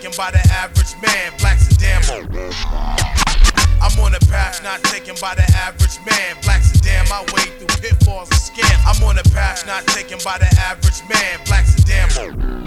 taken by the average man. Black sedan. I'm on a path not taken by the average man. Black sedan, my way through pitfalls and scams. I'm on a path not taken by the average man. Black sedan.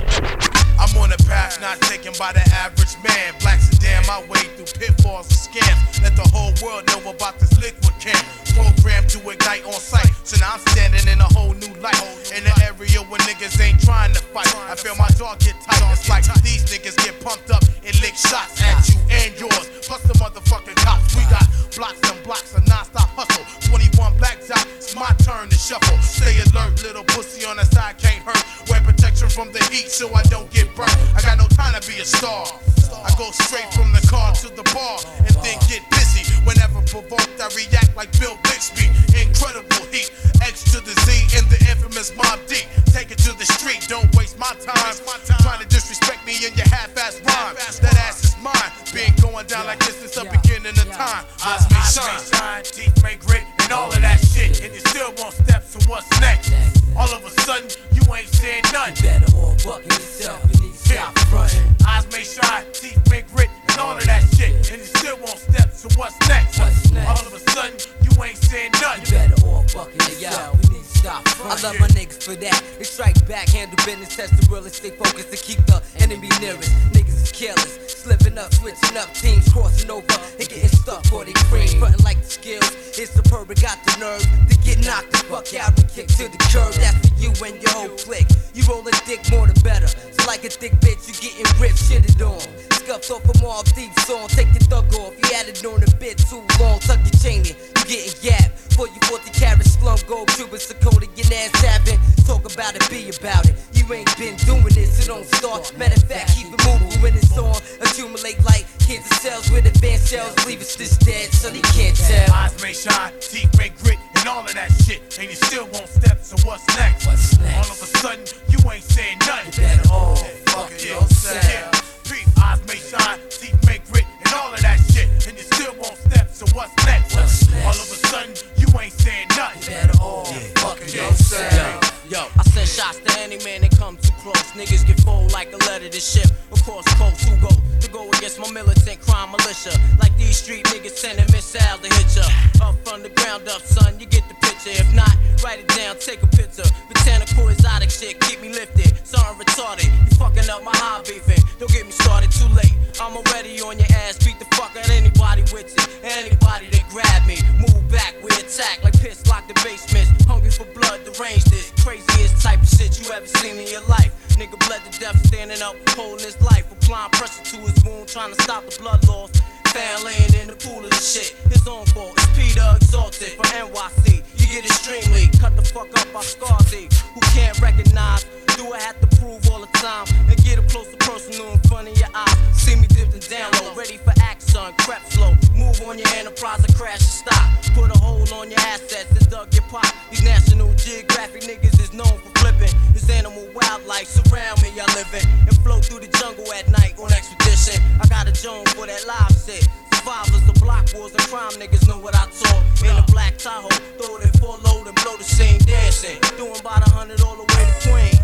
I'm on a path not taken by the average man. Black sedan, my way through pitfalls and scams. Let the whole world know about this liquid camp. Programmed to ignite on sight. So now I'm standing in a whole new light. In the area where niggas ain't trying to fight. I feel my jaw get tight. It's like these niggas get pumped up and lick shots at you and yours. Plus the motherfucking cops. We got blocks and blocks of non-stop hustle. 21 black dot, it's my turn to shuffle. Stay alert, little pussy on the side can't hurt. Wear protection from the heat so I don't get burnt. I got no time to be a star. I go straight from the car to the bar and then get busy. Whenever provoked, I react like Bill Bixby. Incredible heat, X to the Z in the infamous Mob D. Take it to the street, don't waste my time. Trying to disrespect me in your half-ass rhyme. That ass is mine. Been going down like this since the beginning of time. Eyes may shine, teeth may grit, and all of that shit. And you still won't step, so what's next? All of a sudden, you ain't saying nothing. You better all bucking yourself, you need to stop fronting. Eyes may shine, teeth may grit, and all of that shit. And you still won't step, so what's next? All of a sudden, you ain't saying nothing. You better all bucking yourself, you need to stop fronting. I love my niggas for that. They strike back, handle business, test the realest, stay focused to keep the enemy nearest. Niggas is careless, slipping up, switching up, teams crossing over and getting stuck for they cream. Frontin' like the skills, it's superb, got the nerve to get knocked the fuck out and kick to the curb. That's for you and your whole clique. You rollin' dick more the better. So like a thick bitch, you getting ripped, shitted on. Scuffed off a Mob Deep song, take your thug off. You had it on a bit too long, tuck your chain in, you getting gapped. For you 40 carat slum, gold, Cuban, Sakota, your ass tapping. Talk about it, be about it. You ain't been doing this, so don't start. Matter of fact, keep it moving when it's on. Accumulate like kids and cells with advanced cells. Leave us this dead, so they can't tell. Eyes may shine, teeth may grit, and all of that shit. And you still won't step, so what's next? All of a sudden, you ain't saying nothing. You better all fuck yourself. Eyes may shine, teeth may grit, and all of that shit. And you still won't step, so what's next? All of a sudden, you ain't saying nothing. You better all fuck yourself. Yo, I send shots to any man that come too close. Niggas get fold like a letter to ship across coast. Who go to go against my militant crime militia? Like these street niggas sending missiles to hit ya. Up from the ground up, son, you get the picture. If not, write it down, take a picture. Botanical exotic shit, keep me lifted. Something retarded, you fucking up my high beefing. Don't get me started too late. I'm already on your ass, beat the fuck out anybody with it. Anybody that grab me, move back, we attack like piss lock the basements. Hungry for blood, deranged this. Craziest type of shit you ever seen in your life. Nigga bled to death, standing up, holding his life. Applying pressure to his wound, trying to stop the blood loss. Fan laying in the pool of the shit. His own fault, it's Peter Exalted from NYC. You get extremely, cut the fuck up, I scar thee. Who can't recognize? Do I have to prove all the time? And get up close to personal in front of your eyes. See me dipped and down low, ready for action, crep slow. Move on your enterprise and crash and stop. Put a hold on your assets and dug your pot. These National Geographic niggas is known for flipping. This animal wildlife surround me, I live in. And flow through the jungle at night on expedition. I got a Joan for that live shit. Survivors of block wars and crime niggas know what I talk. In a black Tahoe, throw it in full load and blow the scene dancing. Doing about 100 all the way to Queen.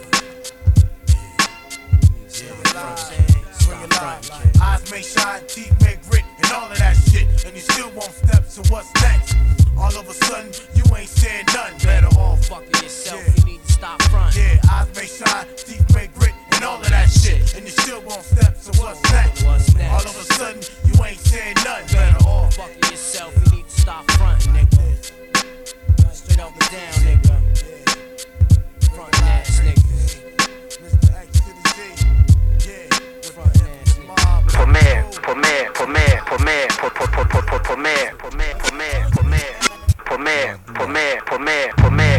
Eyes may shine, teeth may grit, and all of that shit. And you still won't step, so what's next? All of a sudden, you ain't saying nothing. Better all fucking yourself, you need to stop fronting. Yeah, eyes may shine, teeth